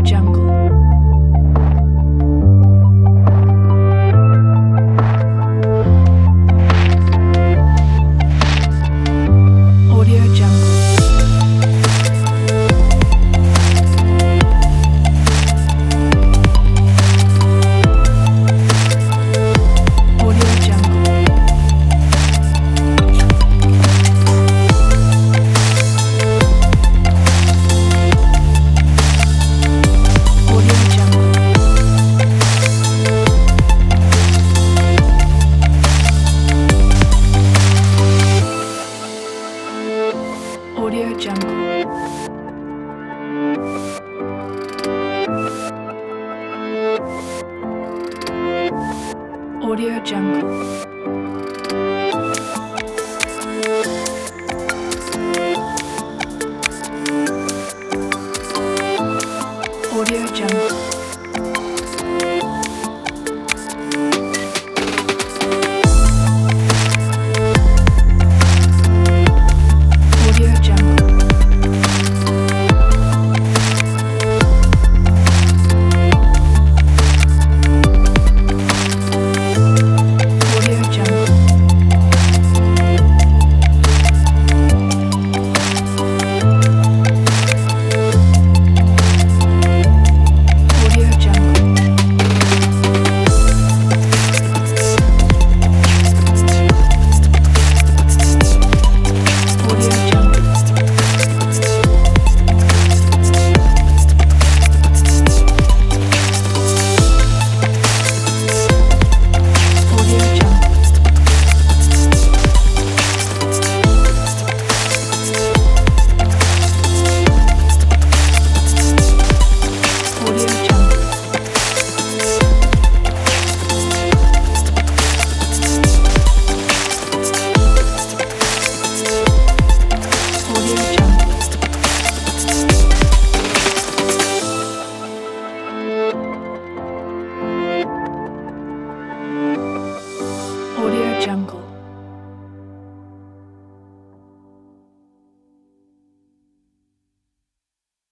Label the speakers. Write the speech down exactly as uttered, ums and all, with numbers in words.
Speaker 1: Jungle. Audio Jungle. Audio Jungle. Audio Jungle. Audio Jungle. Audio Jungle. Audio Jungle. Audio Jungle. Audio Jungle. Audio Jungle. Audio Jungle. Audio Jungle. Audio Jungle. Audio Jungle. Audio Jungle.